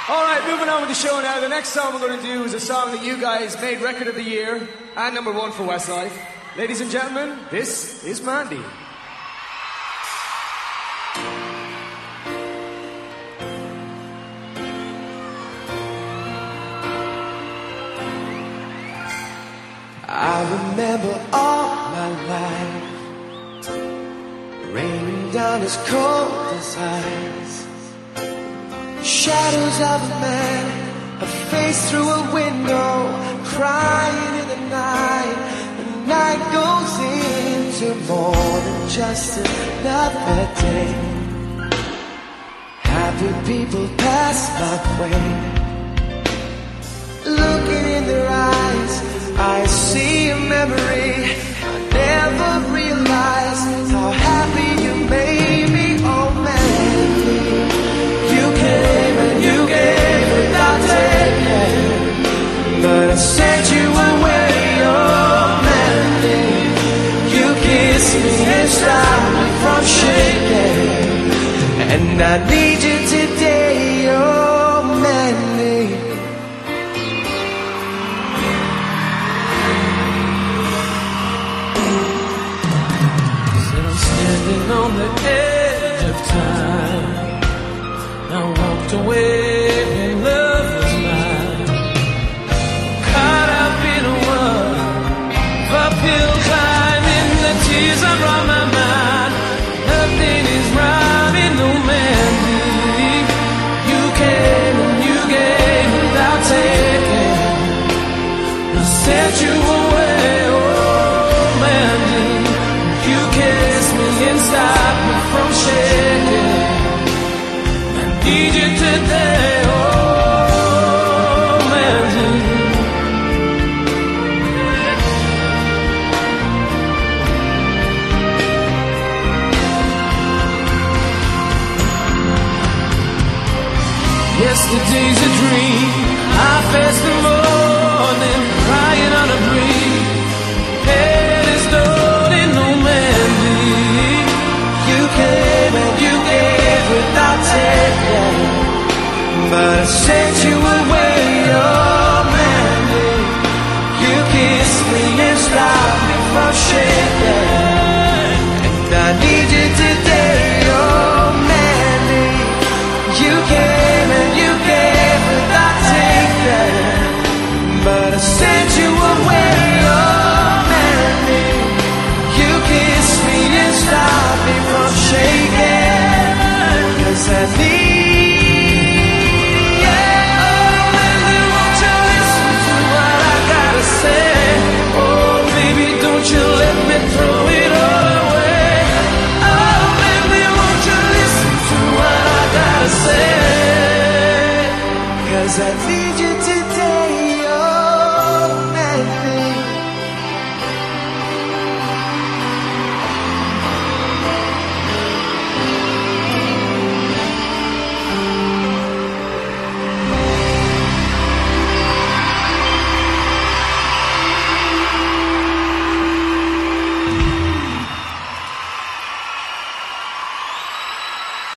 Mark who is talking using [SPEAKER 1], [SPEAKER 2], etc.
[SPEAKER 1] Alright, moving on with the show now. The next song we're going to do is a song that you guys made Record of the Year and #1 for Westlife. Ladies and gentlemen, this is Mandy.
[SPEAKER 2] I remember all my life raining down as cold as ice. Shadows of a man, a face through a window, crying in the night. The night goes into more than just another day. Happy people pass my way. Looking in their eyes, I see a memory. I never realized how happy you made me. Oh man, you came and you gave without taking, but I sent you away. Oh man, you kissed me and stopped me from shaking, and I need you today. Oh Mandy.
[SPEAKER 3] On the edge of time, I walked away when love was mine. Caught up in a world of uphill climbing, the tears are on my mind. Nothing is right in no Mandy. You came and you gave without taking. I sent you away, oh Mandy. You kissed me and stop me from shaking. I need you today, oh Mandy. Yesterday's a dream. I faced the morning, crying on a breeze. Head is loaded, no Mandy. You came and you gave without taking, but I sent you away. Oh.